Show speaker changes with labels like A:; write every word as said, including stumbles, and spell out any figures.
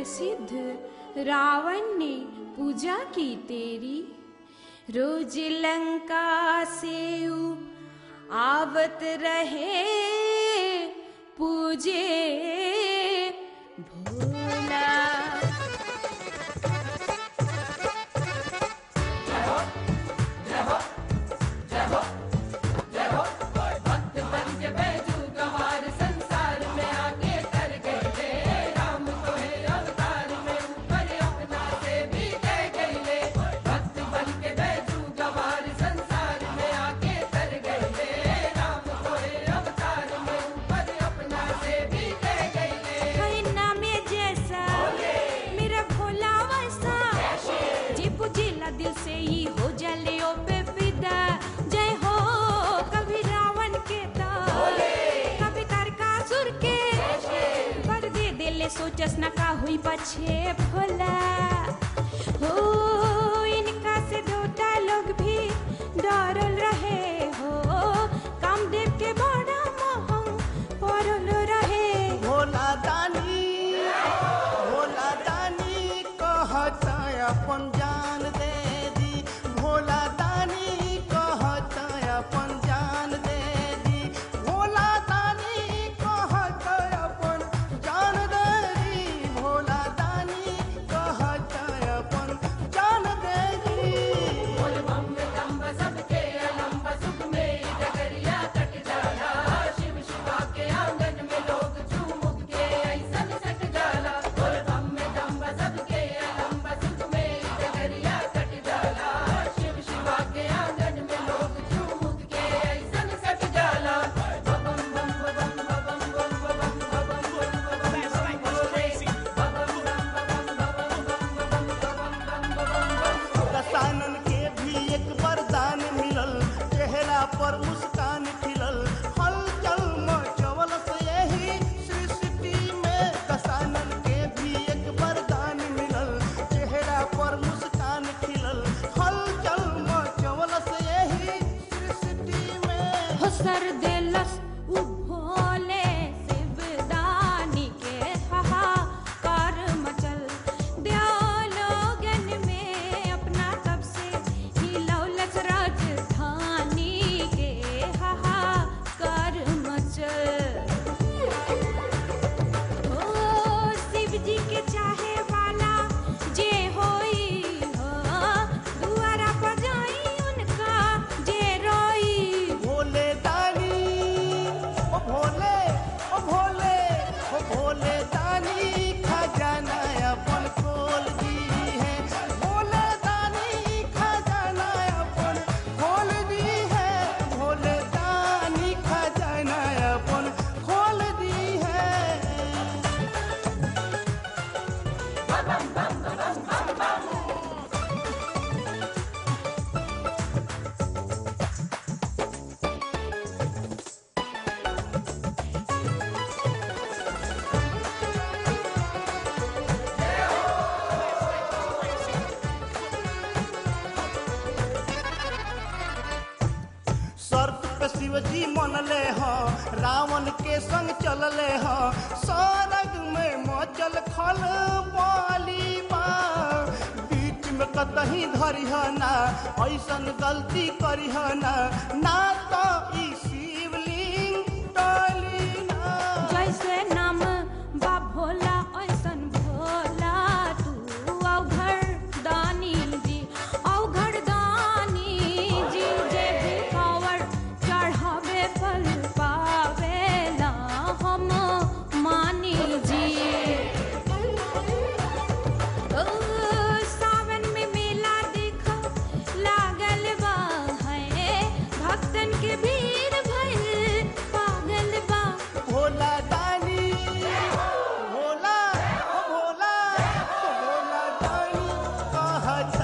A: प्रसिद्ध रावण ने पूजा की तेरी। रोज लंका से आवत रहे पूजे भोला। सोचस न का हुई पछे भोला। हो इनका से दोटा लोग भी डरल रहे हो। कामदेव के बड़ा मोह पड़ल रहे।
B: भोला दानी भोला दानी कहता अपन जान दे दी। भोला दानी कहता अपन जान दे दी। भोला दानी कहता अपन जान दे दी। भोला दानी कहता अपन जान दे दी।
C: बोल बम दम्ब सबके अलंब सुख में डगरिया कट जाला। शिव शिवा के आंगन में लोग झूम के ऐसन सट जाला। बोल बम दम्ब सबके अलंब सुख में डगरिया कट जाला। शिव शिवा के आंगन में लोग झूम के ऐसन सट जाला। बम बम बम बम बम बम बम
B: दशानन के भी एक वरदान मिलल। चेहरा पर मुस्कान खिलल। हलचल मचवल से यही सृष्टि में। दशानन के भी एक वरदान मिलल। चेहरा पर मुस्कान खिलल। हलचल मचवल से यही सृष्टि में।
A: हो सर देलस उ भोले शिवदानी के हाहाकार मचल। देवलोकन में अपना तब से हिलौलस राजधानी के हाहाकार मचल। ओ शिव जी के चाहे वाला जे होई हो। दुआरा पर जाई उनका जे रोई।
B: भोले दानी ओ भोले ओ भोले ओ भोले दानी खजाना अपन खोल दी है। भोले दानी खजाना अपन खोल दी है। भोले दानी खजाना अपन खोल दी है। शर्त पे शिवजी मनले ह। रावण के संग चलले ह। स्वर्ग में मचल खल बाली बा। बीच में कतही धरिह ना ऐसन गलती करिह ना। ना तो ई शिवलिंग टली ना।
A: जैसे नाम बा भोला ऐसन भोला तू। अवघड़ दानी जी अवघड़ दानी जी। जे भी कावड़ चढ़ावे फल पावेला हम मानी जी। ओ सावन में मेला देखो लागल बा है। भक्तन के भीड़ भइल पागल बा।
B: भोला दानी भोला ओ भोला ओ भोला दानी कहता